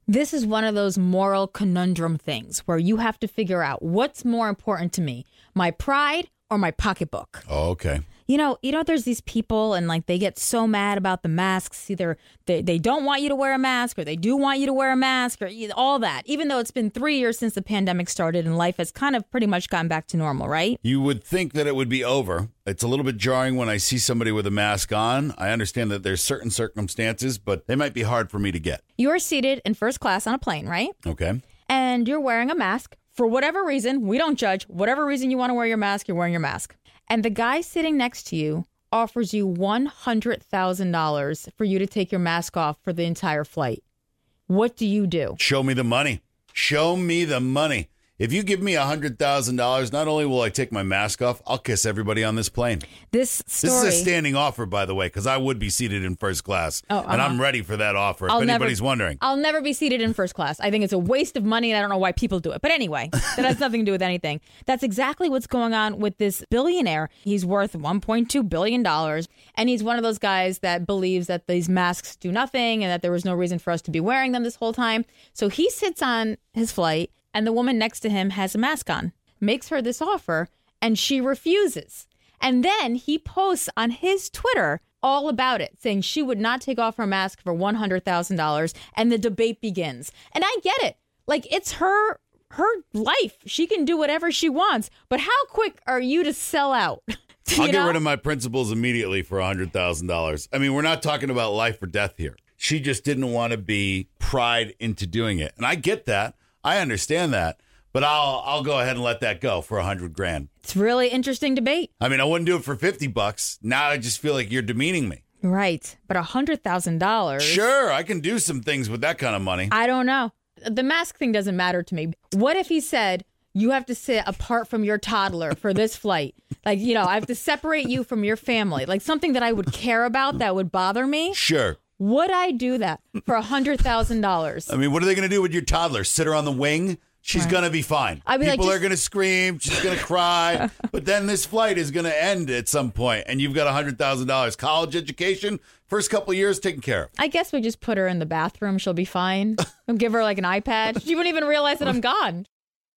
This is one of those moral conundrum things where you have to figure out what's more important to me, my pride or my pocketbook. Oh, okay. You know, there's these people and like they get so mad about the masks. Either they don't want you to wear a mask or they do want you to wear a mask or all that, even though it's been 3 years since the pandemic started and life has kind of pretty much gotten back to normal, right? You would think that it would be over. It's a little bit jarring when I see somebody with a mask on. I understand that there's certain circumstances, but they might be hard for me to get. You're seated in first class on a plane, right? Okay. And you're wearing a mask. For whatever reason, we don't judge. Whatever reason you want to wear your mask, you're wearing your mask. And the guy sitting next to you offers you $100,000 for you to take your mask off for the entire flight. What do you do? Show me the money. Show me the money. If you give me $100,000, not only will I take my mask off, I'll kiss everybody on this plane. This is a standing offer, by the way, because I would be seated in first class. And I'm ready for that offer, if anybody's wondering. I'll never be seated in first class. I think it's a waste of money, and I don't know why people do it. But anyway, that has nothing to do with anything. That's exactly what's going on with this billionaire. He's worth $1.2 billion, and he's one of those guys that believes that these masks do nothing and that there was no reason for us to be wearing them this whole time. So he sits on his flight, and the woman next to him has a mask on, makes her this offer, and she refuses. And then he posts on his Twitter all about it, saying she would not take off her mask for $100,000, and the debate begins. And I get it. Like, it's her life. She can do whatever she wants. But how quick are you to sell out? I'll get rid of my principles immediately for $100,000. I mean, we're not talking about life or death here. She just didn't want to be pried into doing it. And I get that. I understand that, but I'll go ahead and let that go for $100,000. It's really interesting debate. I mean, I wouldn't do it for $50. Now I just feel like you're demeaning me. Right, but $100,000. Sure, I can do some things with that kind of money. I don't know. The mask thing doesn't matter to me. What if he said, you have to sit apart from your toddler for this flight? Like, you know, I have to separate you from your family. Like something that I would care about that would bother me. Sure. Would I do that for $100,000? I mean, what are they going to do with your toddler? Sit her on the wing? She's going to be fine. People are going to scream. She's going to cry. But then this flight is going to end at some point, and you've got $100,000. College education, first couple of years taken care of. I guess we just put her in the bathroom. She'll be fine. I'll give her like an iPad. She wouldn't even realize that I'm gone.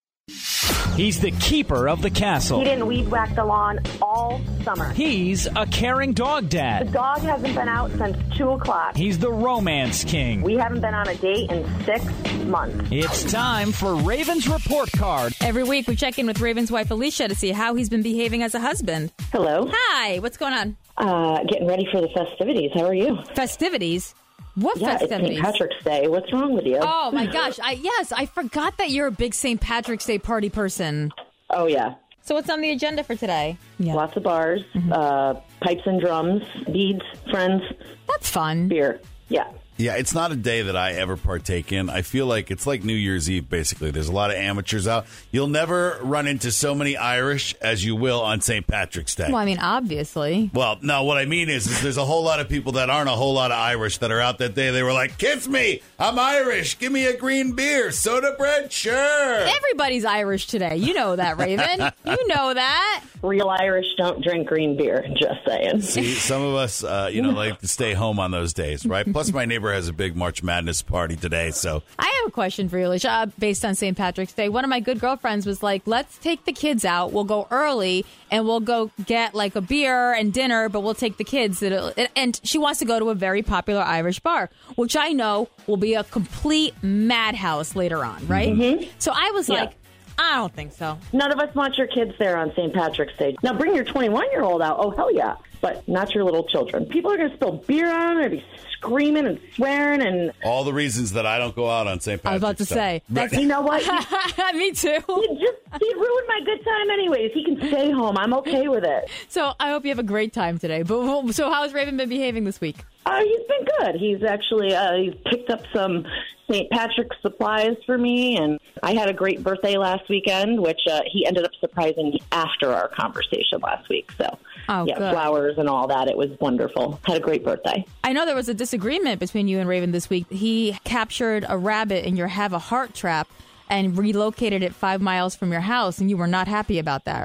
He's the keeper of the castle. He didn't weed whack the lawn all summer. He's a caring dog dad. The dog hasn't been out since 2 o'clock. He's the romance king. We haven't been on a date in 6 months. It's time for Raven's Report Card. Every week we check in with Raven's wife, Alicia, to see how he's been behaving as a husband. Hello. Hi. What's going on? Getting ready for the festivities. How are you? Festivities? What festivities? It's St. Patrick's Day. What's wrong with you? Oh, my gosh. I forgot that you're a big St. Patrick's Day party person. Oh, yeah. So what's on the agenda for today? Yeah. Lots of bars, pipes and drums, beads, friends. That's fun. Beer. Yeah. Yeah, it's not a day that I ever partake in. I feel like it's like New Year's Eve, basically. There's a lot of amateurs out. You'll never run into so many Irish as you will on St. Patrick's Day. Well, I mean, obviously. Well, no, what I mean is there's a whole lot of people that aren't a whole lot of Irish that are out that day. They were like, kiss me, I'm Irish, give me a green beer, soda bread, sure. Everybody's Irish today. You know that, Raven. You know that. Real Irish don't drink green beer, just saying. See, some of us, like to stay home on those days, right? Plus, my neighbor has a big March Madness party today, so. I have a question for you, Alicia, based on St. Patrick's Day. One of my good girlfriends was like, let's take the kids out. We'll go early, and we'll go get, like, a beer and dinner, but we'll take the kids. And she wants to go to a very popular Irish bar, which I know will be a complete madhouse later on, right? Mm-hmm. So I was like, I don't think so. None of us want your kids there on St. Patrick's Day. Now bring your 21-year-old out. Oh, hell yeah. But not your little children. People are going to spill beer on them. They'll be screaming and swearing. And all the reasons that I don't go out on St. Patrick's Day. I was about to say. Right. You know what? Me too. He ruined my good time anyways. He can stay home. I'm okay with it. So I hope you have a great time today. But so how has Raven been behaving this week? He's been good. He's actually he's picked up some St. Patrick's supplies for me, and I had a great birthday last weekend, which he ended up surprising me after our conversation last week. So, good. Flowers and all that. It was wonderful. Had a great birthday. I know there was a disagreement between you and Raven this week. He captured a rabbit in your Have a Heart trap and relocated it 5 miles from your house, and you were not happy about that.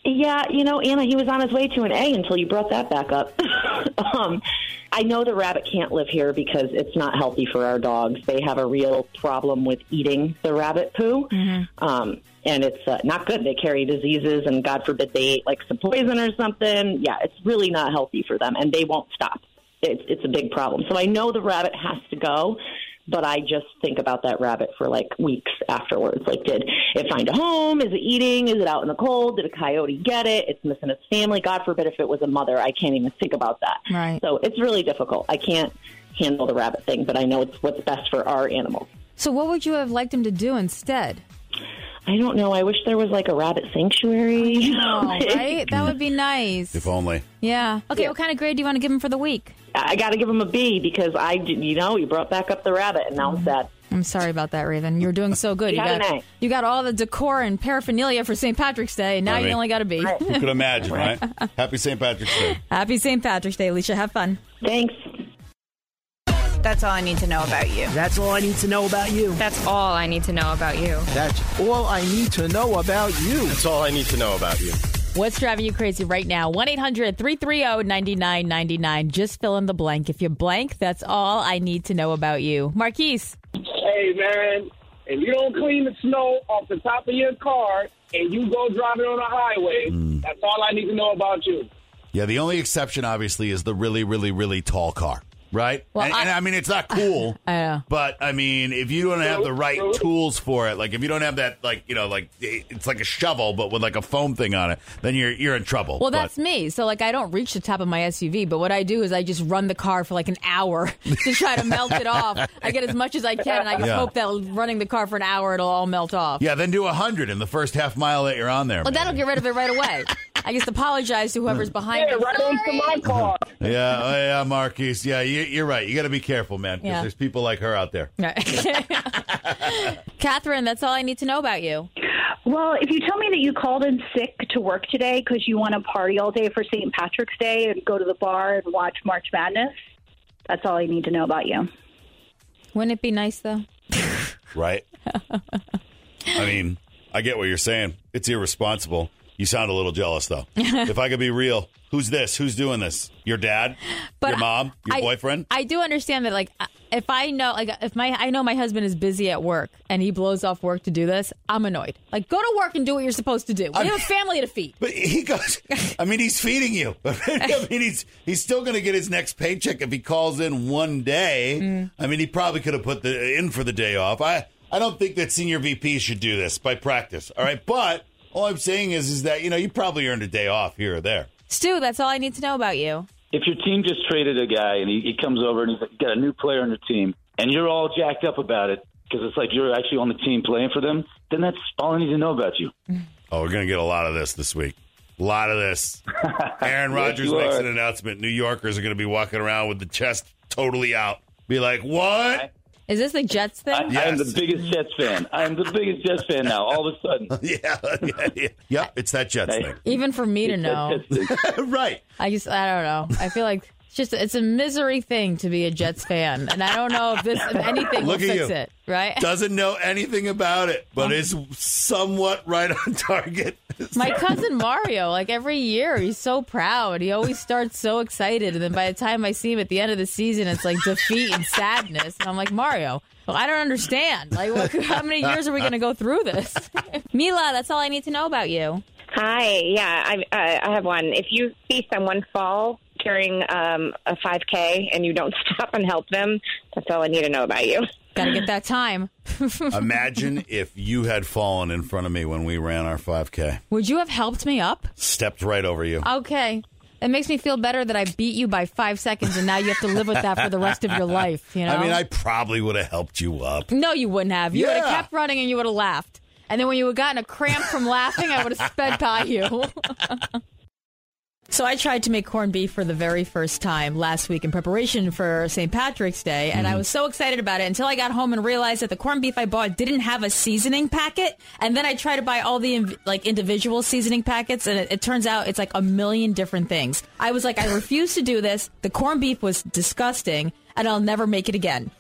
Yeah, Anna, he was on his way to an A until you brought that back up. I know the rabbit can't live here because it's not healthy for our dogs. They have a real problem with eating the rabbit poo. Mm-hmm. And it's not good. They carry diseases, and God forbid they ate like some poison or something. Yeah, it's really not healthy for them, and they won't stop. It's a big problem. So I know the rabbit has to go, but I just think about that rabbit for like weeks afterwards. Like, did it find a home? Is it eating? Is it out in the cold? Did a coyote get it? It's missing its family. God forbid if it was a mother. I can't even think about that. Right. So it's really difficult. I can't handle the rabbit thing, but I know it's what's best for our animals. So what would you have liked him to do instead? I don't know. I wish there was like a rabbit sanctuary. Oh, right? That would be nice. If only. Yeah. Okay, Yeah. What kind of grade do you want to give him for the week? I got to give him a B because you brought back up the rabbit, and now I'm sad. I'm sorry about that, Raven. You're doing so good. You got all the decor and paraphernalia for St. Patrick's Day, and now you only got a B. Right. Who could imagine, right? Happy St. Patrick's Day. Happy St. Patrick's Day, Alicia. Have fun. Thanks. That's all I need to know about you. That's all I need to know about you. That's all I need to know about you. That's all I need to know about you. That's all I need to know about you. What's driving you crazy right now? 1-800-330-9999. Just fill in the blank. If you blank, that's all I need to know about you. Marquise. Hey, man, if you don't clean the snow off the top of your car and you go driving on the highway, that's all I need to know about you. Yeah, the only exception, obviously, is the really, really, really tall car. Right? Well, and I mean, it's not cool. I know. But, I mean, if you don't have the right tools for it, like if you don't have that, like, it's like a shovel, but with like a foam thing on it, then you're in trouble. Well, that's me. So, like, I don't reach the top of my SUV, but what I do is I just run the car for like an hour to try to melt it off. I get as much as I can, and I just hope that running the car for an hour, it'll all melt off. Yeah, then do 100 in the first half mile that you're on there. Well, that'll get rid of it right away. I just apologize to whoever's behind me. Right into my car. Yeah, Marquise. Yeah, you're right. You got to be careful, man, because there's people like her out there. Catherine, that's all I need to know about you. Well, if you tell me that you called in sick to work today because you want to party all day for St. Patrick's Day and go to the bar and watch March Madness, that's all I need to know about you. Wouldn't it be nice, though? Right? I mean, I get what you're saying. It's irresponsible. You sound a little jealous, though. If I could be real, who's this? Who's doing this? Your dad? But your mom? Your boyfriend? I do understand that, like, if I know, like, I know my husband is busy at work and he blows off work to do this, I'm annoyed. Like, go to work and do what you're supposed to do. We have a family to feed. But he goes, I mean, he's feeding you. I mean, he's still going to get his next paycheck if he calls in one day. I mean, he probably could have put in for the day off. I don't think that senior VP should do this by practice. All right. But all I'm saying is that, you probably earned a day off here or there. Stu, that's all I need to know about you. If your team just traded a guy and he comes over and he's got a new player on your team and you're all jacked up about it because it's like you're actually on the team playing for them, then that's all I need to know about you. Oh, we're going to get a lot of this week. A lot of this. Aaron Rodgers makes an announcement. New Yorkers are going to be walking around with the chest totally out. Be like, what? Is this the Jets thing? I am the biggest Jets fan. I am the biggest Jets fan now, all of a sudden. Yeah. Yep, it's that Jets thing. Even for me to know. Right. I don't know. I feel like it's a misery thing to be a Jets fan. And I don't know if anything will fix it, right? Doesn't know anything about it, but is somewhat right on target. My cousin Mario, like every year, he's so proud. He always starts so excited. And then by the time I see him at the end of the season, it's like defeat and sadness. And I'm like, Mario, well, I don't understand. Like, how many years are we going to go through this? Mila, that's all I need to know about you. Hi. Yeah, I have one. If you see someone fall during a 5K and you don't stop and help them, that's all I need to know about you. Got to get that time. Imagine if you had fallen in front of me when we ran our 5K. Would you have helped me up? Stepped right over you. Okay. It makes me feel better that I beat you by 5 seconds and now you have to live with that for the rest of your life. I mean, I probably would have helped you up. No, you wouldn't have. You would have kept running and you would have laughed. And then when you had gotten a cramp from laughing, I would have sped by you. So I tried to make corned beef for the very first time last week in preparation for St. Patrick's Day, and I was so excited about it until I got home and realized that the corned beef I bought didn't have a seasoning packet, and then I tried to buy all the individual seasoning packets, and it turns out it's like a million different things. I was like, I refuse to do this. The corned beef was disgusting. and I'll never make it again.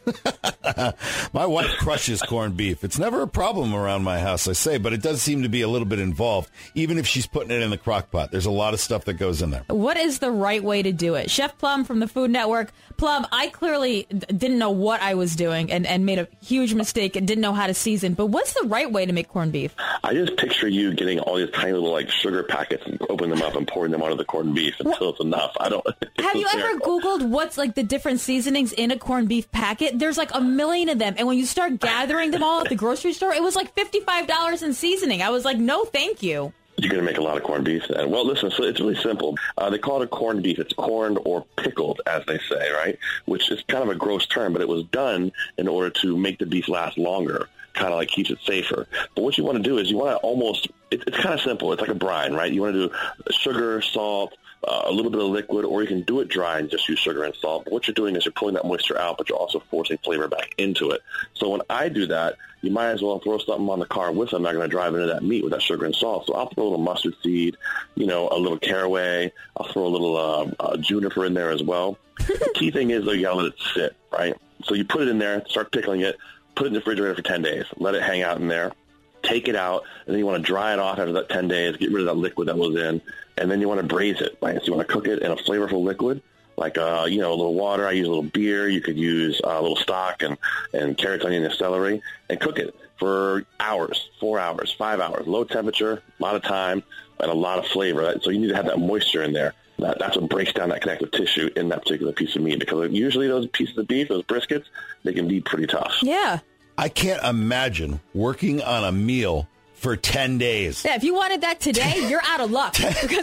My wife crushes corned beef. It's never a problem around my house, I say, but it does seem to be a little bit involved, even if she's putting it in the crock pot. There's a lot of stuff that goes in there. What is the right way to do it? Chef Plum from the Food Network. Plum, I clearly didn't know what I was doing and made a huge mistake and didn't know how to season, but what's the right way to make corned beef? I just picture you getting all these tiny little sugar packets and opening them up and pouring them onto the corned beef until it's enough. Have you ever Googled what's the different seasonings in a corned beef packet? There's a million of them, and when you start gathering them all at the grocery store, it was $55 in seasoning. I was like, no, thank you. You're going to make a lot of corned beef then. Well, listen, so it's really simple. They call it a corned beef. It's corned or pickled, as they say, right? Which is kind of a gross term, but it was done in order to make the beef last longer, kind of keeps it safer. But what you want to do is you want to it's kind of simple. It's like a brine, right? You want to do sugar, salt, a little bit of liquid, or you can do it dry and just use sugar and salt. But what you're doing is you're pulling that moisture out, but you're also forcing flavor back into it. So when I do that, you might as well throw something on the car with them. I'm not going to drive into that meat with that sugar and salt. So I'll throw a little mustard seed, a little caraway. I'll throw a little juniper in there as well. The key thing is, though, you got to let it sit, right? So you put it in there, start pickling it, put it in the refrigerator for 10 days. Let it hang out in there. Take it out, and then you want to dry it off after that 10 days, get rid of that liquid that was in, and then you want to braise it, right? So you want to cook it in a flavorful liquid, a little water. I use a little beer. You could use a little stock and carrots, onion, and celery, and cook it for hours, 4 hours, 5 hours, low temperature, a lot of time, and a lot of flavor. Right? So you need to have that moisture in there. That's what breaks down that connective tissue in that particular piece of meat, because usually those pieces of beef, those briskets, they can be pretty tough. Yeah. I can't imagine working on a meal for 10 days. Yeah, if you wanted that today, you're out of luck.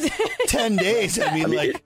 10 days. I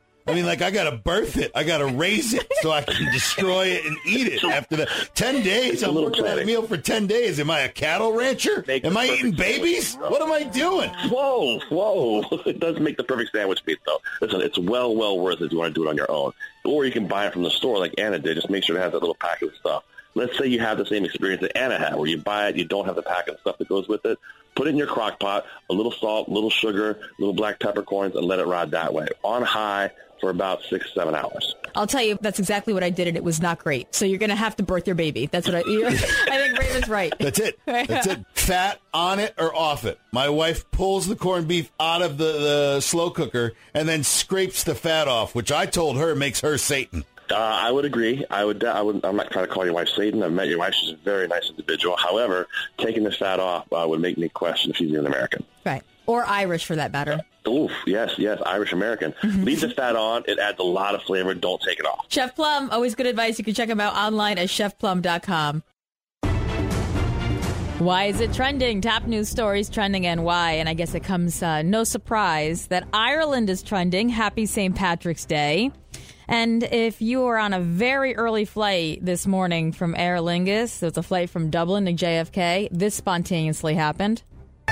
got to birth it. I got to raise it so I can destroy it and eat it after that. 10 days. I'm working on a meal for 10 days. Am I a cattle rancher? Am I eating babies? What am I doing? Whoa. It does make the perfect sandwich meat, though. Listen, it's well worth it if you want to do it on your own. Or you can buy it from the store like Anna did. Just make sure to have that little packet of stuff. Let's say you have the same experience that Anna had, where you buy it, you don't have the packet of stuff that goes with it. Put it in your crock pot, a little salt, a little sugar, little black peppercorns, and let it ride that way on high for about 6-7 hours. I'll tell you, that's exactly what I did, and it was not great. So you're going to have to birth your baby. That's what I think Raven's right. That's it. Fat on it or off it. My wife pulls the corned beef out of the slow cooker and then scrapes the fat off, which I told her makes her Satan. I would agree. I'm not trying to call your wife Satan. I've met your wife. She's a very nice individual. However, taking the fat off would make me question if she's even American. Right. Or Irish, for that matter. Oof, yes, Irish American. Leave the fat on. It adds a lot of flavor. Don't take it off. Chef Plum, always good advice. You can check him out online at chefplum.com. Why is it trending? Top news stories trending and why. And I guess it comes no surprise that Ireland is trending. Happy St. Patrick's Day. And if you were on a very early flight this morning from Aer Lingus, so it's a flight from Dublin to JFK, this spontaneously happened.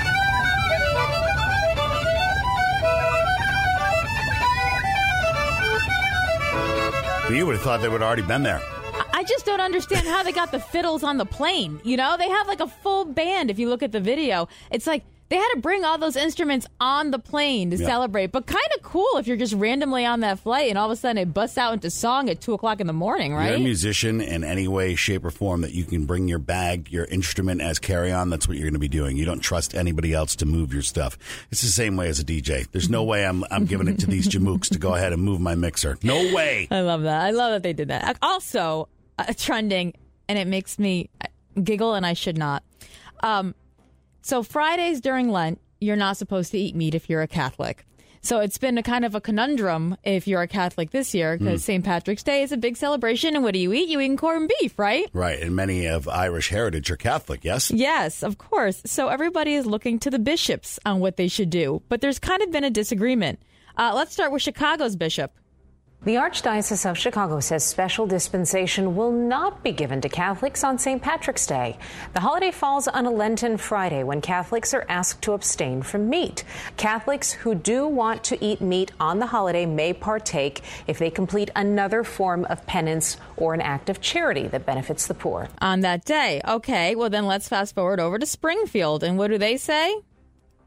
You would have thought they would have already been there. I just don't understand how they got the fiddles on the plane. They have a full band. If you look at the video, it's like they had to bring all those instruments on the plane to celebrate. But kind of cool if you're just randomly on that flight and all of a sudden it busts out into song at 2 o'clock in the morning, right? You're a musician in any way, shape, or form that you can bring your bag, your instrument as carry-on. That's what you're going to be doing. You don't trust anybody else to move your stuff. It's the same way as a DJ. There's no way I'm giving it to these jamooks to go ahead and move my mixer. No way. I love that. I love that they did that. Also, trending, and it makes me giggle, and I should not. So Fridays during Lent, you're not supposed to eat meat if you're a Catholic. So it's been a kind of a conundrum if you're a Catholic this year, because St. Patrick's Day is a big celebration. And what do you eat? You eat corned beef, right? Right. And many of Irish heritage are Catholic, yes? Yes, of course. So everybody is looking to the bishops on what they should do. But there's kind of been a disagreement. Let's start with Chicago's bishop. The Archdiocese of Chicago says special dispensation will not be given to Catholics on St. Patrick's Day. The holiday falls on a Lenten Friday when Catholics are asked to abstain from meat. Catholics who do want to eat meat on the holiday may partake if they complete another form of penance or an act of charity that benefits the poor. On that day. Okay, well then let's fast forward over to Springfield. And what do they say?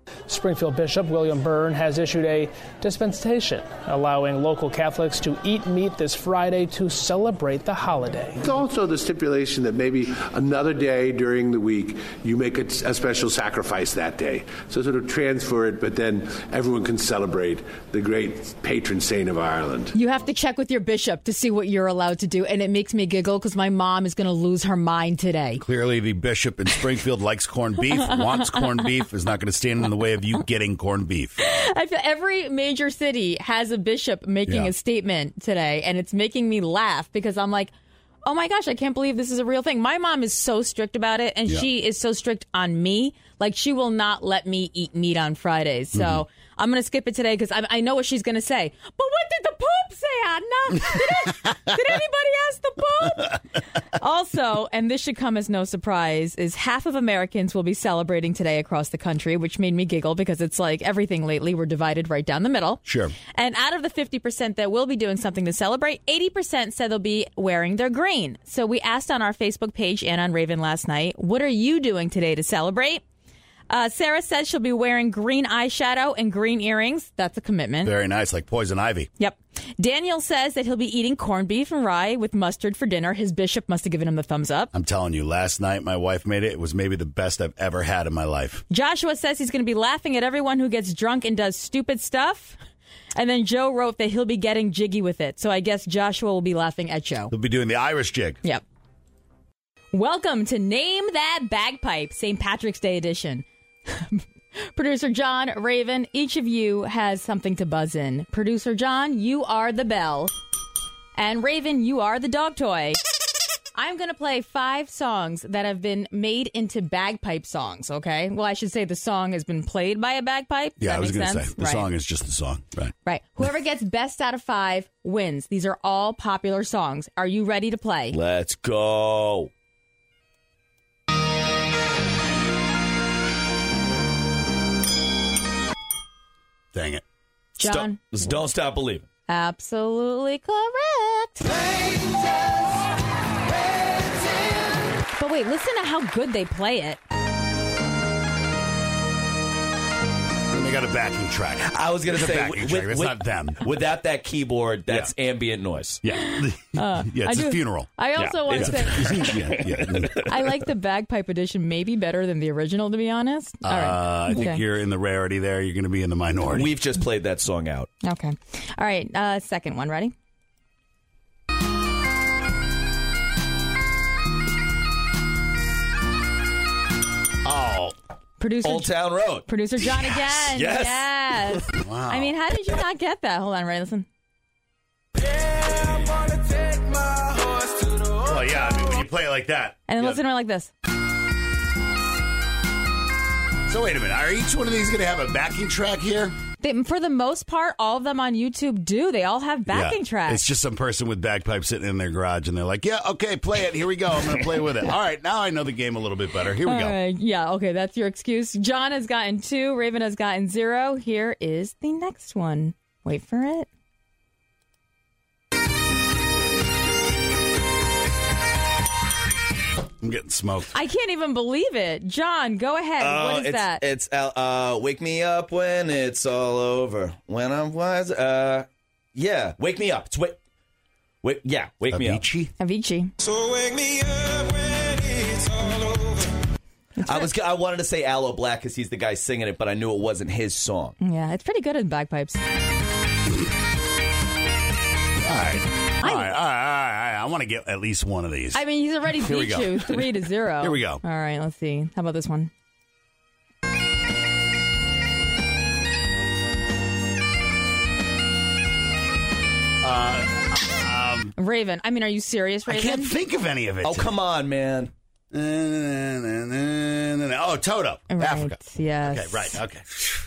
Springfield Bishop William Byrne has issued a dispensation allowing local Catholics to eat meat this Friday to celebrate the holiday. It's also the stipulation that maybe another day during the week you make a special sacrifice that day. So sort of transfer it, but then everyone can celebrate the great patron saint of Ireland. You have to check with your bishop to see what you're allowed to do, and it makes me giggle because my mom is going to lose her mind today. Clearly, the bishop in Springfield likes corned beef, wants corned beef, is not going to stand in the way of you getting corned beef. I feel every major city has a bishop making a statement today, and it's making me laugh because I'm like, oh my gosh, I can't believe this is a real thing. My mom is so strict about it, and she is so strict on me. Like, she will not let me eat meat on Fridays. So I'm going to skip it today because I know what she's going to say. But what did the Pope say, Adna? Did anybody ask the Pope? Also, and this should come as no surprise, is half of Americans will be celebrating today across the country, which made me giggle because it's like everything lately, we're divided right down the middle. Sure. And out of the 50% that will be doing something to celebrate, 80% said they'll be wearing their green. So we asked on our Facebook page and on Raven last night, what are you doing today to celebrate? Sarah says she'll be wearing green eyeshadow and green earrings. That's a commitment. Very nice, like poison ivy. Yep. Daniel says that he'll be eating corned beef and rye with mustard for dinner. His bishop must have given him the thumbs up. I'm telling you, last night my wife made it. It was maybe the best I've ever had in my life. Joshua says he's going to be laughing at everyone who gets drunk and does stupid stuff. And then Joe wrote that he'll be getting jiggy with it. So I guess Joshua will be laughing at Joe. He'll be doing the Irish jig. Yep. Welcome to Name That Bagpipe, St. Patrick's Day edition. Producer John, Raven, each of you has something to buzz in. Producer John, you are the bell. And Raven, you are the dog toy. I'm going to play 5 songs that have been made into bagpipe songs, okay? Well, I should say the song has been played by a bagpipe. Yeah, I was going to say, the song is just the song. Right. Right. Whoever gets best out of 5 wins. These are all popular songs. Are you ready to play? Let's go. Dang it. John? Don't Stop Believing. Absolutely correct. But wait, listen to how good they play it. They got a backing track. I was going to say, that's not them. Without that keyboard, that's ambient noise. Yeah. It's a funeral. I also want to say, I like the bagpipe edition maybe better than the original, to be honest. All right. I think you're in the rarity there. You're going to be in the minority. We've just played that song out. Okay. All right. Second one. Ready? Oh. Old Town Road. Producer John again. Yes. Wow. I mean, how did you not get that? Hold on, ready? Listen. Well, yeah, I mean, when you play it like that. And then listen to it like this. So wait a minute. Are each one of these going to have a backing track here? For the most part, all of them on YouTube do. They all have backing tracks. It's just some person with bagpipes sitting in their garage, and they're like, yeah, okay, play it. Here we go. I'm going to play with it. All right, now I know the game a little bit better. Here we go. Yeah, okay, that's your excuse. John has gotten 2. Raven has gotten 0. Here is the next one. Wait for it. I'm getting smoked. I can't even believe it. John, go ahead. What is that? It's Wake Me Up When It's All Over. When I'm wise. Yeah, Wake Me Up. It's Wake Me Up. Avicii. So wake me up when it's all over. I wanted to say Aloe Black because he's the guy singing it, but I knew it wasn't his song. Yeah, it's pretty good in bagpipes. All right. I want to get at least one of these. I mean, he's already beat you 3-0. Here we go. All right, let's see. How about this one? Raven. I mean, are you serious, Raven? I can't think of any of it. Oh, come on, man. Oh, Toto. Right, Africa. Yes. Okay, right. Okay.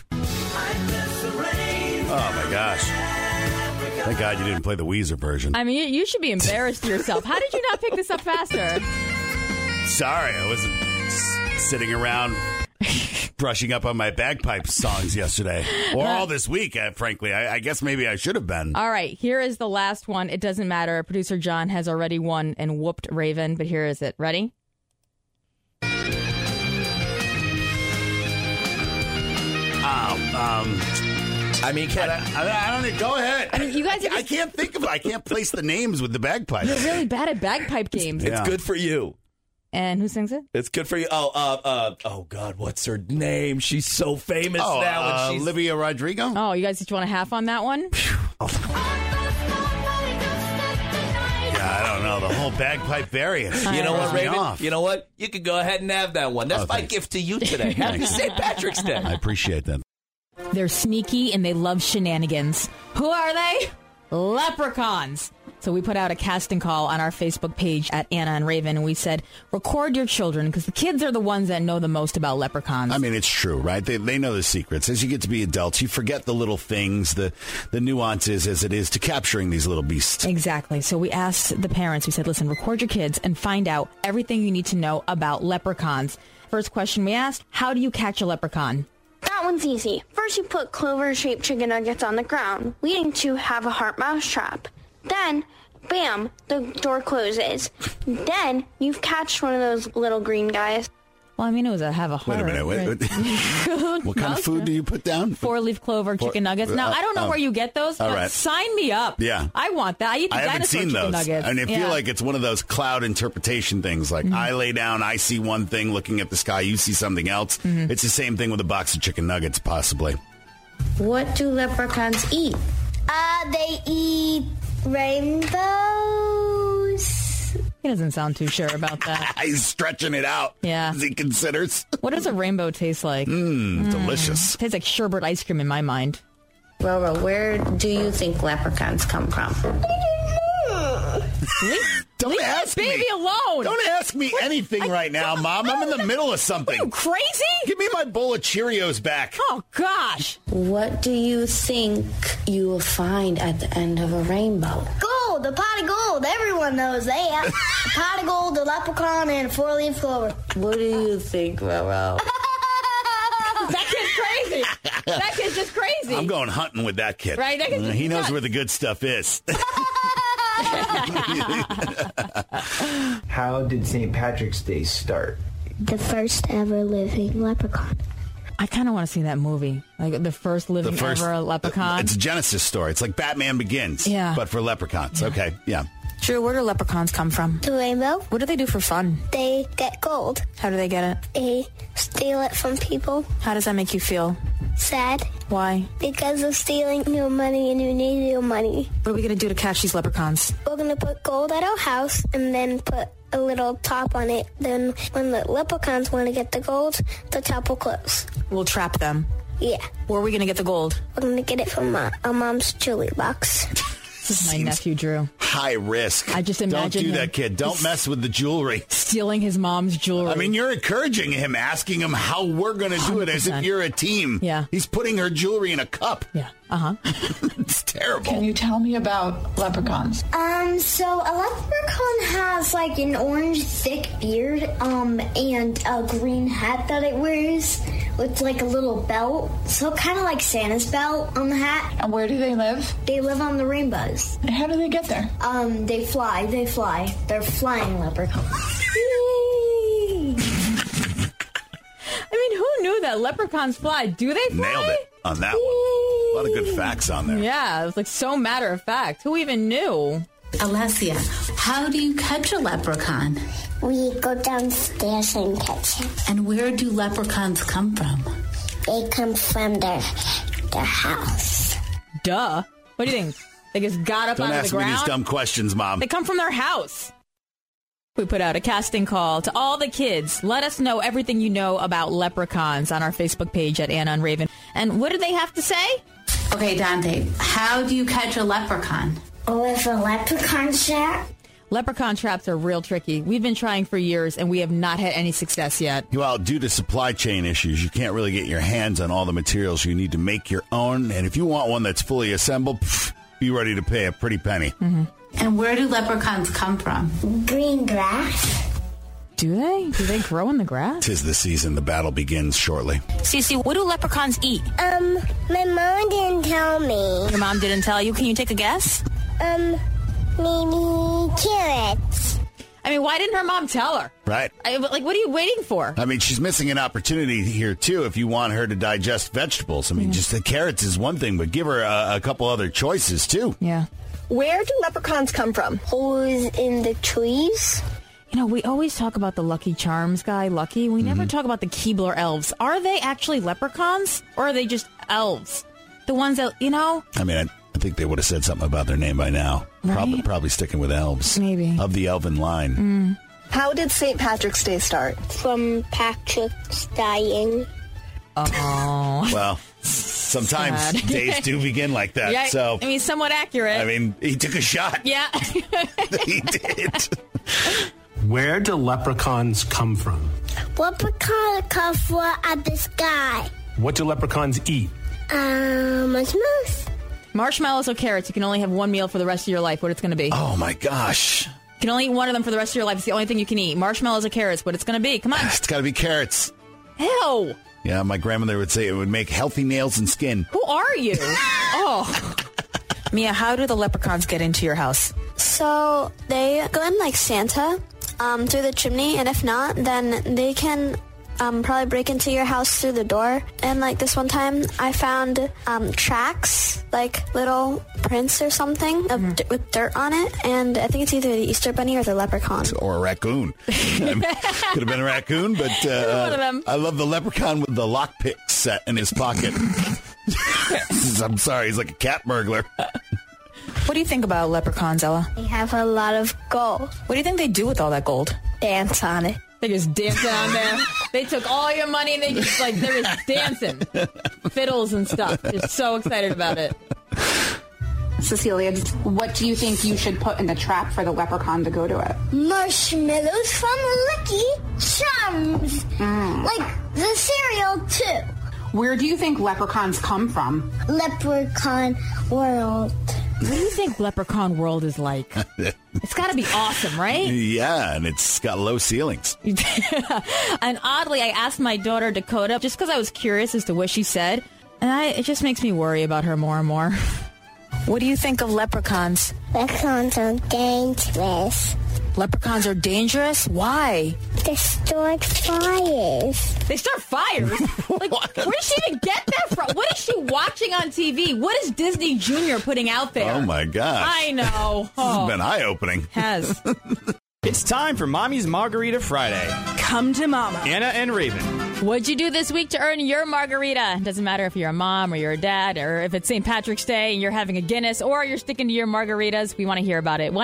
Oh, my gosh. Thank God you didn't play the Weezer version. I mean, you should be embarrassed of yourself. How did you not pick this up faster? Sorry, I wasn't sitting around brushing up on my bagpipe songs yesterday. Or all this week, frankly. I guess maybe I should have been. All right, here is the last one. It doesn't matter. Producer John has already won and whooped Raven, but here is it. Ready? I mean, I don't know. Go ahead. I mean, you guys. I can't think of it. I can't place the names with the bagpipes. You're really bad at bagpipe games. It's good for you. And who sings it? It's good for you. Oh God, what's her name? She's so famous now. And she's... Olivia Rodrigo. Oh, you guys just want a half on that one? Yeah, I don't know. The whole bagpipe variant. You know what, Raven? Off. You know what? You can go ahead and have that one. That's my gift to you today. Happy St. Patrick's Day. I appreciate that. They're sneaky and they love shenanigans. Who are they? Leprechauns. So we put out a casting call on our Facebook page at Anna and Raven, and we said, record your children, because the kids are the ones that know the most about leprechauns. I mean, it's true, right? They know the secrets. As you get to be adults, you forget the little things, the nuances as it is to capturing these little beasts. Exactly. So we asked the parents, we said, listen, record your kids and find out everything you need to know about leprechauns. First question we asked, how do you catch a leprechaun? That one's easy. First, you put clover-shaped chicken nuggets on the ground, leading to have a heart mouse trap. Then, bam, the door closes. Then, you've catched one of those little green guys. Well, I mean, it was have a heart. Wait a minute. What kind of food do you put down? 4-leaf clover chicken nuggets. Now, I don't know where you get those, but right. Sign me up. Yeah. I want that. I eat the haven't dinosaur seen chicken those. nuggets. And I feel like it's one of those cloud interpretation things. Like, I lay down, I see one thing looking at the sky, you see something else. It's the same thing with a box of chicken nuggets, possibly. What do leprechauns eat? They eat rainbows. He doesn't sound too sure about that. He's stretching it out. Yeah. As he considers. What does a rainbow taste like? Delicious. It tastes like sherbet ice cream in my mind. Roro, where do you think leprechauns come from? Don't ask me. Baby alone. Don't ask me anything right now, Mom. I'm in the middle of something. Are you crazy? Give me my bowl of Cheerios back. Oh, gosh. What do you think you will find at the end of a rainbow? Gold, the pot of gold. Everyone knows that. The pot of gold, the leprechaun, and a 4-leaf clover. What do you think, Roro? That kid's crazy. That kid's just crazy. I'm going hunting with that kid. Right? That kid's just he knows nuts. where the good stuff is. How did St. Patrick's Day start? The first ever living leprechaun. I kind of want to see that movie. Like the first living ever leprechaun. It's a Genesis story. It's like Batman Begins. Yeah. But for leprechauns. Yeah. Okay. Yeah. Drew, where do leprechauns come from? The rainbow. What do they do for fun? They get gold. How do they get it? They steal it from people. How does that make you feel? Sad. Why? Because of stealing your money and you need your money. What are we going to do to catch these leprechauns? We're going to put gold at our house and then put a little top on it. Then when the leprechauns want to get the gold, the top will close. We'll trap them. Yeah. Where are we going to get the gold? We're going to get it from our mom's jewelry box. This is my nephew, Drew. High risk. I just imagine Don't do him that, kid. Don't mess with the jewelry. Stealing his mom's jewelry. I mean, you're encouraging him, asking him how we're going to do it as if 100%. you're a team. Yeah. He's putting her jewelry in a cup. Yeah. It's terrible. Can you tell me about leprechauns? So a leprechaun has like an orange thick beard, and a green hat that it wears with like a little belt. So kind of like Santa's belt on the hat. And where do they live? They live on the rainbows. And how do they get there? They fly. They're flying leprechauns. I mean, who knew that leprechauns fly? Do they fly? Nailed it on that one. A lot of good facts on there. Yeah, it was like so matter of fact. Who even knew? Alessia, how do you catch a leprechaun? We go downstairs and catch him. And where do leprechauns come from? They come from their house. Duh. What do you think? They just got up Don't out of ask the me ground? these dumb questions, Mom. They come from their house. We put out a casting call to all the kids. Let us know everything you know about leprechauns on our Facebook page at Anna and Raven. And what do they have to say? Okay, Dante, how do you catch a leprechaun? With a leprechaun trap. Leprechaun traps are real tricky. We've been trying for years, and we have not had any success yet. Well, due to supply chain issues, you can't really get your hands on all the materials. You need to make your own. And if you want one that's fully assembled, be ready to pay a pretty penny. Mm-hmm. And where do leprechauns come from? Green grass. Do they? Do they grow in the grass? 'Tis the season. The battle begins shortly. Cece, what do leprechauns eat? My mom didn't tell me. Your mom didn't tell you? Can you take a guess? Maybe carrots. I mean, why didn't her mom tell her? Right. Like, what are you waiting for? I mean, she's missing an opportunity here, too, if you want her to digest vegetables. I mean, just the carrots is one thing, but give her a couple other choices, too. Yeah. Where do leprechauns come from? Always in the trees. You know, we always talk about the Lucky Charms guy, Lucky. We never talk about the Keebler elves. Are they actually leprechauns, or are they just elves? The ones that, you know? I mean, I think they would have said something about their name by now. Right? Probably sticking with elves. Maybe. Of the elven line. How did St. Patrick's Day start? From Patrick's dying. Oh. Well, sometimes Sad. days do begin like that. Yeah, So, I mean, somewhat accurate. I mean, he took a shot. Yeah. He did. Where do leprechauns come from? Leprechaun come from the sky. What do leprechauns eat? Marshmallows. Marshmallows or carrots. You can only have one meal for the rest of your life. What it's going to be. Oh, my gosh. You can only eat one of them for the rest of your life. It's the only thing you can eat. Marshmallows or carrots. What it's going to be. Come on. It's got to be carrots. Ew. Yeah, my grandmother would say it would make healthy nails and skin. Who are you? Oh. Mia, how do the leprechauns get into your house? So they go in like Santa through the chimney, and if not, then they can probably break into your house through the door. And like this one time, I found tracks, like little prints or something with dirt on it, and I think it's either the Easter Bunny or the leprechaun. Or a raccoon. Could have been a raccoon, but one of them. I love the leprechaun with the lockpick set in his pocket. I'm sorry, he's like a cat burglar. What do you think about leprechauns, Ella? They have a lot of gold. What do you think they do with all that gold? Dance on it. They just dancing on there. They took all your money and they just like, they're just dancing. Fiddles and stuff. Just so excited about it. Cecilia, what do you think you should put in the trap for the leprechaun to go to it? Marshmallows from Lucky Charms. Like the cereal, too. Where do you think leprechauns come from? Leprechaun World. What do you think Leprechaun World is like? It's got to be awesome, right? Yeah, and it's got low ceilings. And oddly, I asked my daughter Dakota just because I was curious as to what she said, and it just makes me worry about her more and more. What do you think of leprechauns? Leprechauns are dangerous. Leprechauns are dangerous? Why? They start fires. They start fires? Like, where did she even get that from? What is she watching on TV? What is Disney Junior putting out there? Oh, my gosh. I know. This has been eye-opening. Has. It's time for Mommy's Margarita Friday. Come to Mama. Anna and Raven. What'd you do this week to earn your margarita? Doesn't matter if you're a mom or you're a dad, or if it's St. Patrick's Day and you're having a Guinness, or you're sticking to your margaritas. We want to hear about it.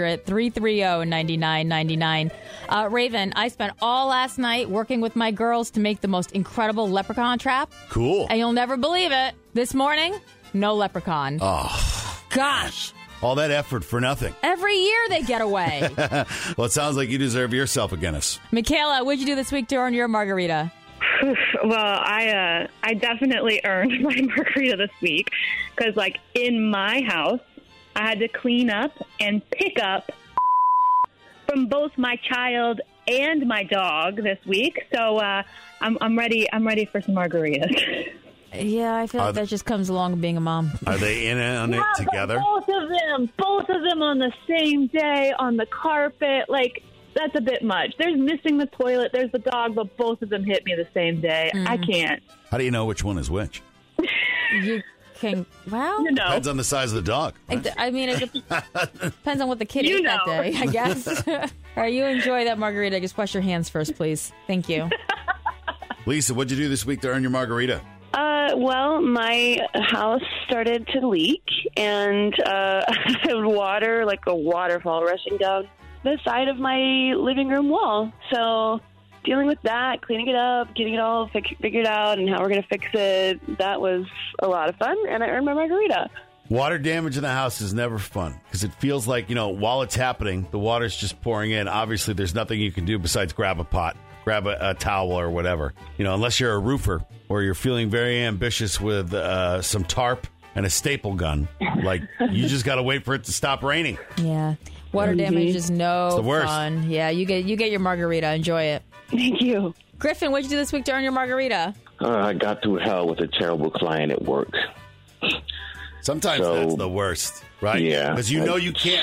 1-800-330-9999. Raven, I spent all last night working with my girls to make the most incredible leprechaun trap. Cool. And you'll never believe it. This morning, no leprechaun. Oh. Gosh. All that effort for nothing. Every year they get away. Well, it sounds like you deserve yourself a Guinness. Michaela, what'd you do this week to earn your margarita? Well, I definitely earned my margarita this week because, like, in my house, I had to clean up and pick up from both my child and my dog this week. So I'm ready. I'm ready for some margaritas. Yeah, I feel like that just comes along with being a mom. Are they in on it together? Both of them on the same day on the carpet. Like, that's a bit much. There's missing the toilet. There's the dog, but both of them hit me the same day. I can't. How do you know which one is which? You can, well, you know. Depends on the size of the dog. Right? I mean, it depends on what the kid ate that day, I guess. All right, you enjoy that margarita. Just wash your hands first, please. Thank you. Lisa, what'd you do this week to earn your margarita? Well, my house started to leak, and I had water, like a waterfall, rushing down the side of my living room wall. So dealing with that, cleaning it up, getting it all figured out, and how we're going to fix it, that was a lot of fun, and I earned my margarita. Water damage in the house is never fun because it feels like, while it's happening, the water's just pouring in. Obviously, there's nothing you can do besides grab a pot, grab a towel or whatever, unless you're a roofer or you're feeling very ambitious with some tarp and a staple gun. Like, you just got to wait for it to stop raining. Yeah. Water damage is no the worst. fun. Yeah, you get your margarita. Enjoy it. Thank you. Griffin, what'd you do this week to earn your margarita? I got through hell with a terrible client at work. Sometimes that's the worst, right? Yeah. Because you can't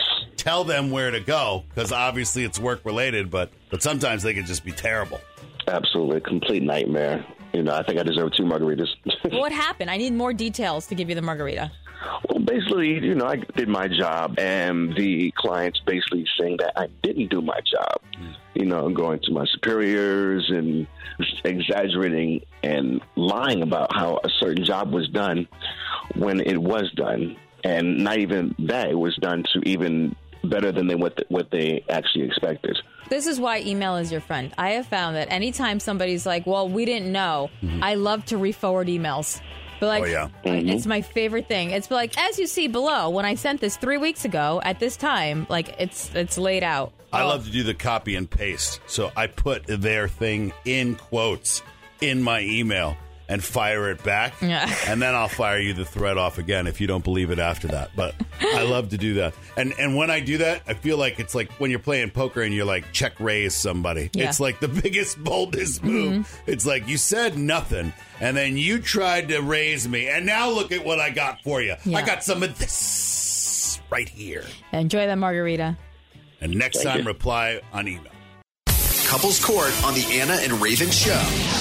tell them where to go because obviously it's work related, but sometimes they can just be terrible. Absolutely, a complete nightmare. I think I deserve 2 margaritas. Well, what happened? I need more details to give you the margarita. Well, basically, I did my job, and the client's basically saying that I didn't do my job. Going to my superiors and exaggerating and lying about how a certain job was done when it was done. And not even that, it was done to even better than what they actually expected. This is why email is your friend. I have found that anytime somebody's like, well, we didn't know, I love to re-forward emails. But like, it's my favorite thing. It's like, as you see below, when I sent this 3 weeks ago at this time, like it's laid out. I love to do the copy and paste. So I put their thing in quotes in my email and fire it back. Yeah. And then I'll fire you the thread off again if you don't believe it after that. But I love to do that. And when I do that, I feel like it's like when you're playing poker and you're like check raise somebody. Yeah. It's like the biggest, boldest move. It's like you said nothing and then you tried to raise me. And now look at what I got for you. Yeah. I got some of this right here. Enjoy that margarita. And next time, reply on email. Couples Court on the Anna and Raven Show.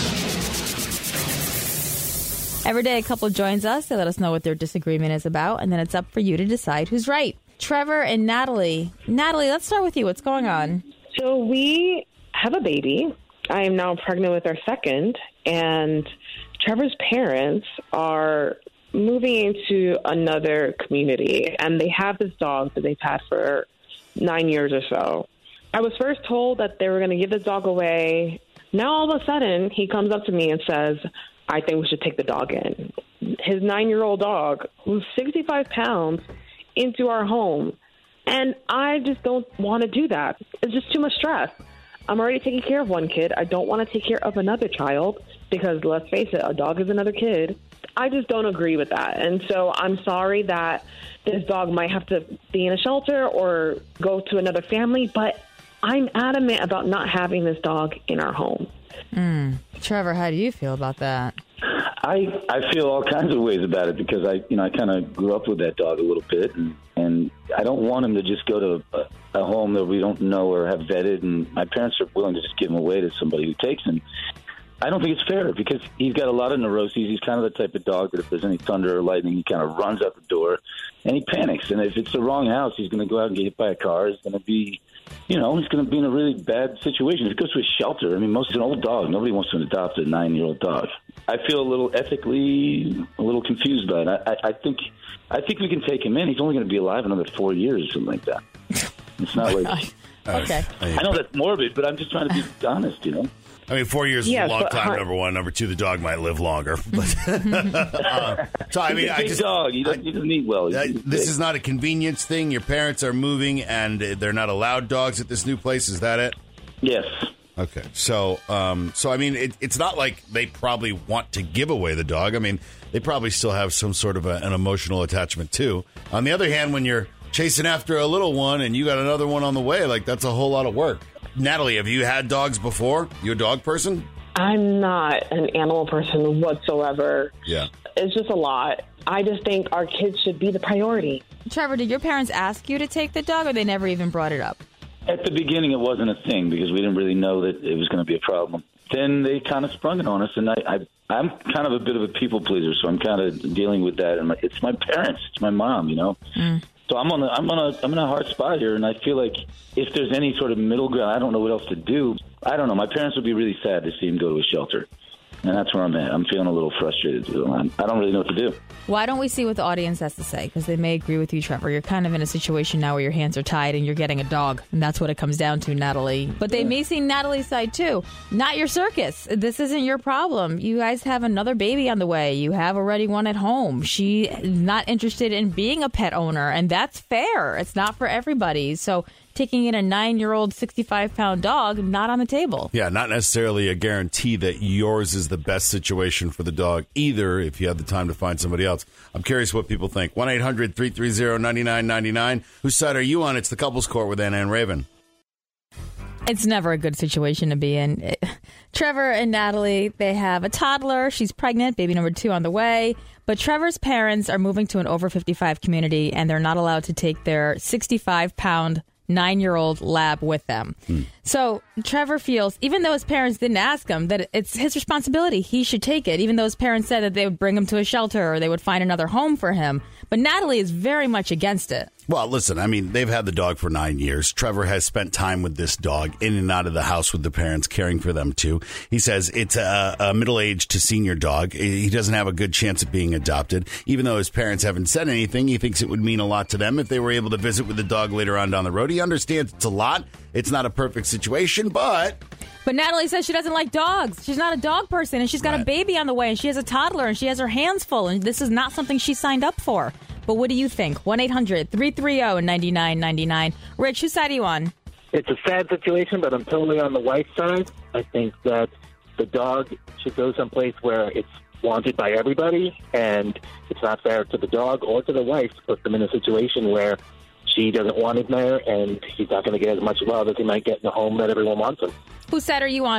Every day, a couple joins us. They let us know what their disagreement is about, and then it's up for you to decide who's right. Trevor and Natalie. Natalie, let's start with you. What's going on? So we have a baby. I am now pregnant with our second, and Trevor's parents are moving into another community, and they have this dog that they've had for 9 years or so. I was first told that they were going to give the dog away. Now, all of a sudden, he comes up to me and says, I think we should take the dog in. His 9-year-old dog, who's 65 pounds, into our home. And I just don't want to do that. It's just too much stress. I'm already taking care of one kid. I don't want to take care of another child because, let's face it, a dog is another kid. I just don't agree with that. And so I'm sorry that this dog might have to be in a shelter or go to another family, but I'm adamant about not having this dog in our home. Trevor, how do you feel about that? I feel all kinds of ways about it because I kind of grew up with that dog a little bit, and I don't want him to just go to a home that we don't know or have vetted, and my parents are willing to just give him away to somebody who takes him. I don't think it's fair because he's got a lot of neuroses. He's kind of the type of dog that if there's any thunder or lightning, he kind of runs out the door and he panics. And if it's the wrong house, he's going to go out and get hit by a car. It's going to be, he's going to be in a really bad situation. If it goes to a shelter, I mean, most of an old dog. Nobody wants to adopt a 9-year-old dog. I feel a little ethically a little confused by it. I think we can take him in. He's only going to be alive another 4 years or something like that. It's not like okay. I know that's morbid, but I'm just trying to be honest, I mean, 4 years is a long time, number one. Number two, the dog might live longer. But, so, I mean, he's a big dog. He doesn't eat well. This is not a convenience thing. Your parents are moving, and they're not allowed dogs at this new place. Is that it? Yes. Okay. So I mean, it's not like they probably want to give away the dog. I mean, they probably still have some sort of an emotional attachment, too. On the other hand, when you're chasing after a little one and you got another one on the way, like, that's a whole lot of work. Natalie, have you had dogs before? You a dog person? I'm not an animal person whatsoever. Yeah. It's just a lot. I just think our kids should be the priority. Trevor, did your parents ask you to take the dog or they never even brought it up? At the beginning, it wasn't a thing because we didn't really know that it was going to be a problem. Then they kind of sprung it on us, and I'm kind of a bit of a people pleaser, so I'm kind of dealing with that. And it's my parents, it's my mom, So I'm in a hard spot here, and I feel like if there's any sort of middle ground, I don't know what else to do. I don't know. My parents would be really sad to see him go to a shelter, and that's where I'm at. I'm feeling a little frustrated. I don't really know what to do. Why don't we see what the audience has to say? Because they may agree with you, Trevor. You're kind of in a situation now where your hands are tied and you're getting a dog, and that's what it comes down to, Natalie. But they may see Natalie's side, too. Not your circus. This isn't your problem. You guys have another baby on the way. You have already one at home. She is not interested in being a pet owner, and that's fair. It's not for everybody. So taking in a 9-year-old, 65-pound dog, not on the table. Yeah, not necessarily a guarantee that yours is the best situation for the dog either if you have the time to find somebody else. I'm curious what people think. 1-800-330-9999. Whose side are you on? It's the Couples Court with Anna and Raven. It's never a good situation to be in. Trevor and Natalie, they have a toddler. She's pregnant, baby number 2 on the way. But Trevor's parents are moving to an over 55 community, and they're not allowed to take their 65-pound 9-year-old lab with them. So Trevor feels, even though his parents didn't ask him, that it's his responsibility. He should take it, even though his parents said that they would bring him to a shelter or they would find another home for him. But Natalie is very much against it. Well, listen, I mean, they've had the dog for 9 years. Trevor has spent time with this dog in and out of the house with the parents, caring for them, too. He says it's a middle-aged to senior dog. He doesn't have a good chance of being adopted. Even though his parents haven't said anything, he thinks it would mean a lot to them if they were able to visit with the dog later on down the road. He understands it's a lot. It's not a perfect situation, but Natalie says she doesn't like dogs. She's not a dog person, and she's got a baby on the way, and she has a toddler, and she has her hands full, and this is not something she signed up for. But what do you think? 1-800-330-9999. Rich, whose side are you on? It's a sad situation, but I'm totally on the wife's side. I think that the dog should go someplace where it's wanted by everybody, and it's not fair to the dog or to the wife to put them in a situation where she doesn't want him there, and he's not going to get as much love as he might get in a home that everyone wants him. Whose side are you on?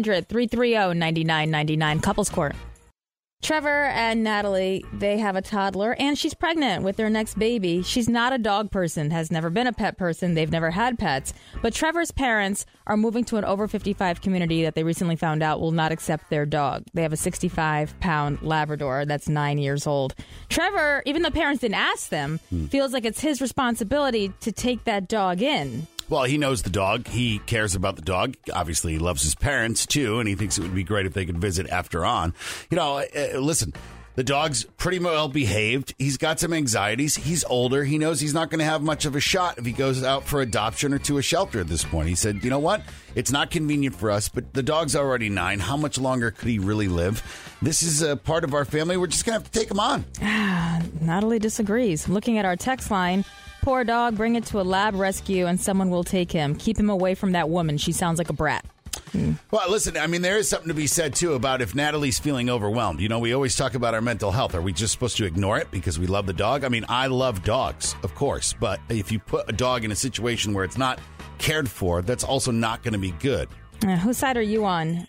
1-800-330-9999. Couples Court. Trevor and Natalie, they have a toddler, and she's pregnant with their next baby. She's not a dog person, has never been a pet person. They've never had pets. But Trevor's parents are moving to an over 55 community that they recently found out will not accept their dog. They have a 65-pound Labrador that's 9 years old. Trevor, even though parents didn't ask them, feels like it's his responsibility to take that dog in. Well, he knows the dog. He cares about the dog. Obviously, he loves his parents, too, and he thinks it would be great if they could visit after on. You know, listen, the dog's pretty well behaved. He's got some anxieties. He's older. He knows he's not going to have much of a shot if he goes out for adoption or to a shelter at this point. He said, you know what? It's not convenient for us, but the dog's already 9. How much longer could he really live? This is a part of our family. We're just going to have to take him on. Natalie disagrees. Looking at our text line, poor dog, bring it to a lab rescue and someone will take him. Keep him away from that woman. She sounds like a brat. Well, listen, I mean, there is something to be said, too, about if Natalie's feeling overwhelmed. You know, we always talk about our mental health. Are we just supposed to ignore it because we love the dog? I mean, I love dogs, of course. But if you put a dog in a situation where it's not cared for, that's also not going to be good. Whose side are you on?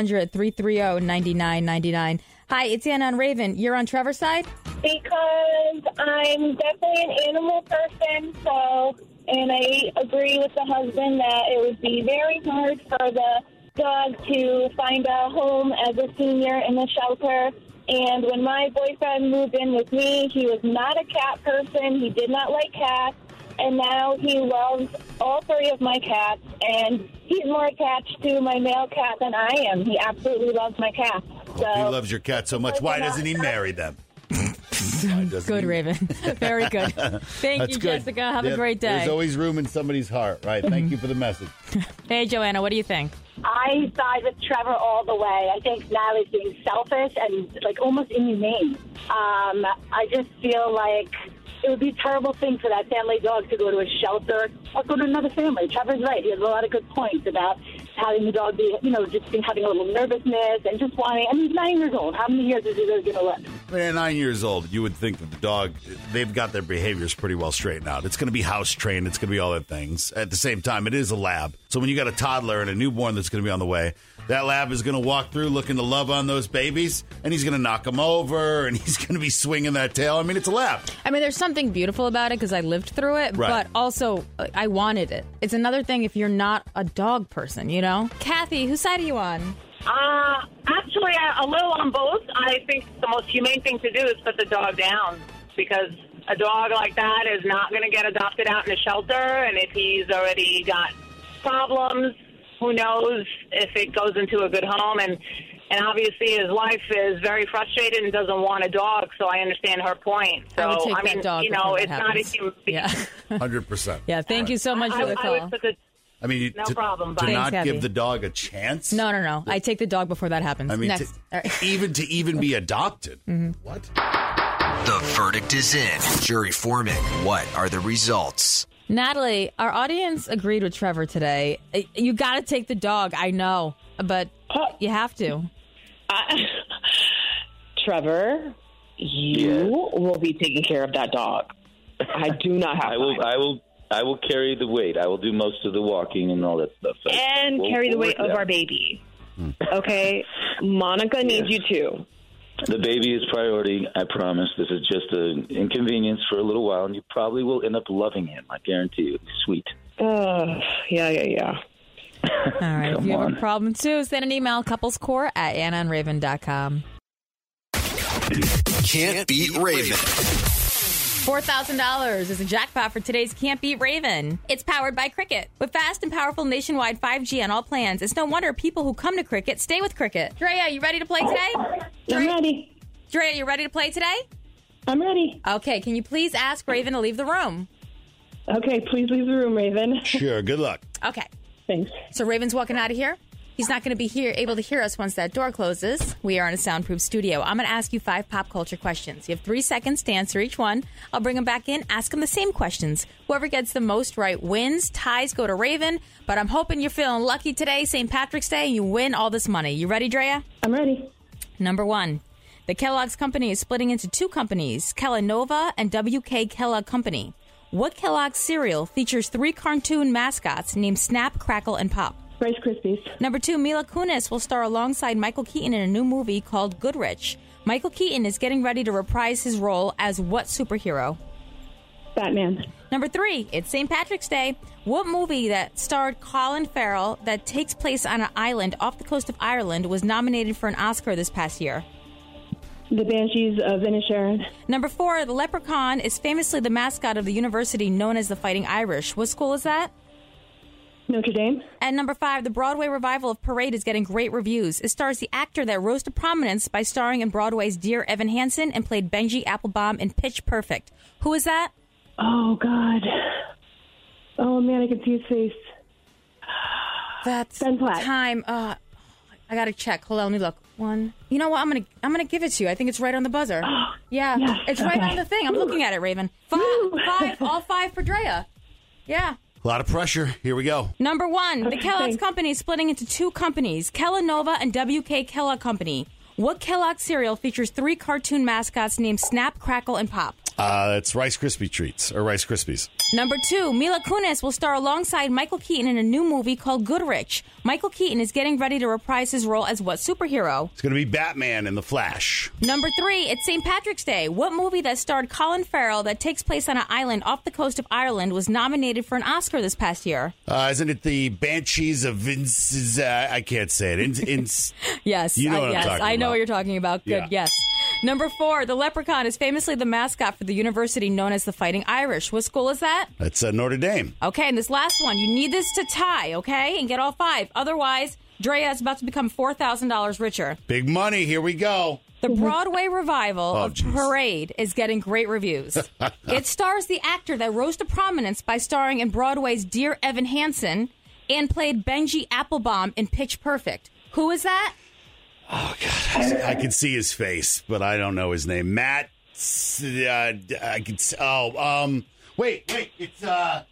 1-800-330-9999. Hi, it's Anna on Raven. You're on Trevor's side? Because I'm definitely an animal person, and I agree with the husband that it would be very hard for the dog to find a home as a senior in the shelter. And when my boyfriend moved in with me, he was not a cat person. He did not like cats. And now he loves all 3 of my cats, and he's more attached to my male cat than I am. He absolutely loves my cats. So, if he loves your cat so much, why doesn't he marry them? Good, Raven. Very good. Thank you, good. Jessica. Have a great day. There's always room in somebody's heart, right? Thank you for the message. Hey, Joanna, what do you think? I side with Trevor all the way. I think Natalie's being selfish and almost inhumane. I just feel like it would be a terrible thing for that family dog to go to a shelter or go to another family. Trevor's right. He has a lot of good points about having the dog be, having a little nervousness and just wanting. I mean, he's 9 years old. How many years is he really going to live? I mean, at 9 years old, you would think that the dog, they've got their behaviors pretty well straightened out. It's going to be house trained. It's going to be all that things. At the same time, it is a lab. So when you got a toddler and a newborn that's going to be on the way, that lab is going to walk through looking to love on those babies, and he's going to knock them over, and he's going to be swinging that tail. I mean, it's a lab. I mean, there's something beautiful about it because I lived through it, but also I wanted it. It's another thing if you're not a dog person, you know? Kathy, whose side are you on? Actually, a little on both. I think the most humane thing to do is put the dog down because a dog like that is not going to get adopted out in a shelter, and if he's already got problems, who knows if it goes into a good home. And obviously his wife is very frustrated and doesn't want a dog, so I understand her point. So, I would take that dog before that it's happens. not a human. Yeah. 100%. Yeah, thank you so much for the call. I mean, no problem. To Bye. not Thanks, give Kathy. the dog a chance? No. I take the dog before that happens. I mean, Next. to even be adopted. What? The verdict is in. Jury foreman, what are the results? Natalie, our audience agreed with Trevor today. You got to take the dog, I know, but you have to. Trevor, you will be taking care of that dog. I do not have I will carry the weight. I will do most of the walking and all that stuff. and carry the weight of our baby. Okay, Monica needs you too. The baby is priority, I promise. This is just an inconvenience for a little while, and you probably will end up loving him. I guarantee you. He's sweet. Yeah. All right. If you have on. a problem, too, send an email, couplescore@AnnaandRaven.com. Can't beat Raven. $4,000 is a jackpot for today's Can't Beat Raven. It's powered by Cricket. With fast and powerful nationwide 5G on all plans, it's no wonder people who come to Cricket stay with Cricket. Drea, you ready to play today? I'm ready. Drea, you ready to play today? I'm ready. Okay, can you please ask Raven to leave the room? Okay, please leave the room, Raven. Sure. Good luck. Okay. Thanks. So Raven's walking out of here. He's not going to be able to hear us once that door closes. We are in a soundproof studio. I'm going to ask you 5 pop culture questions. You have 3 seconds to answer each one. I'll bring him back in, ask him the same questions. Whoever gets the most right wins. Ties go to Raven. But I'm hoping you're feeling lucky today, St. Patrick's Day, and you win all this money. You ready, Drea? I'm ready. Number 1. The Kellogg's Company is splitting into 2 companies, Kellanova and WK Kellogg Company. What Kellogg's cereal features 3 cartoon mascots named Snap, Crackle, and Pop? Rice Krispies. Number 2, Mila Kunis will star alongside Michael Keaton in a new movie called Goodrich. Michael Keaton is getting ready to reprise his role as what superhero? Batman. Number 3, it's St. Patrick's Day. What movie that starred Colin Farrell that takes place on an island off the coast of Ireland was nominated for an Oscar this past year? The Banshees of Inisherin. Number 4, the Leprechaun is famously the mascot of the university known as the Fighting Irish. What school is that? Notre Dame. And number 5, the Broadway revival of Parade is getting great reviews. It stars the actor that rose to prominence by starring in Broadway's Dear Evan Hansen and played Benji Applebaum in Pitch Perfect. Who is that? Oh, God. Oh, man, I can see his face. That's Ben Platt. Time. I got to check. Hold on, let me look. 1. You know what? I'm gonna give it to you. I think it's right on the buzzer. Yeah, yes, it's right on the thing. I'm looking at it, Raven. 5, all 5 for Drea. Yeah. A lot of pressure. Here we go. Number 1, the Okay, Kellogg's thanks. Company is splitting into 2 companies, Kellanova and WK Kellogg Company. What Kellogg cereal features 3 cartoon mascots named Snap, Crackle, and Pop? It's Rice Krispie treats or Rice Krispies. Number 2, Mila Kunis will star alongside Michael Keaton in a new movie called Goodrich. Michael Keaton is getting ready to reprise his role as what superhero? It's going to be Batman and the Flash. Number 3, it's St. Patrick's Day. What movie that starred Colin Farrell that takes place on an island off the coast of Ireland was nominated for an Oscar this past year? Isn't it the Banshees of Vince's? I can't say it. Yes, You know what I'm talking I know about. what you're talking about. Good, Yeah. yes. Number 4, the Leprechaun is famously the mascot for the university known as the Fighting Irish. What school is that? That's Notre Dame. Okay, and this last one, you need this to tie, okay? And get all 5. Otherwise, Drea is about to become $4,000 richer. Big money. Here we go. The Broadway revival of geez. Parade is getting great reviews. It stars the actor that rose to prominence by starring in Broadway's Dear Evan Hansen and played Benji Applebaum in Pitch Perfect. Who is that? Oh, God. I can see his face, but I don't know his name. Matt. I can. Wait. It's no,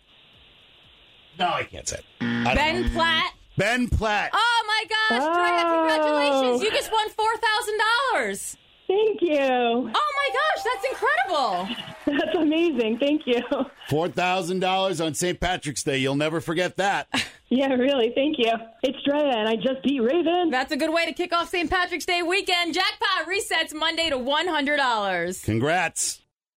I can't say it. Ben Platt. Ben Platt. Oh my gosh, Drea, congratulations. You just won $4,000. Thank you. Oh my gosh, that's incredible. That's amazing. Thank you. $4,000 on St. Patrick's Day. You'll never forget that. Yeah, really. Thank you. It's Drea, and I just beat Raven. That's a good way to kick off St. Patrick's Day weekend. Jackpot resets Monday to $100. Congrats.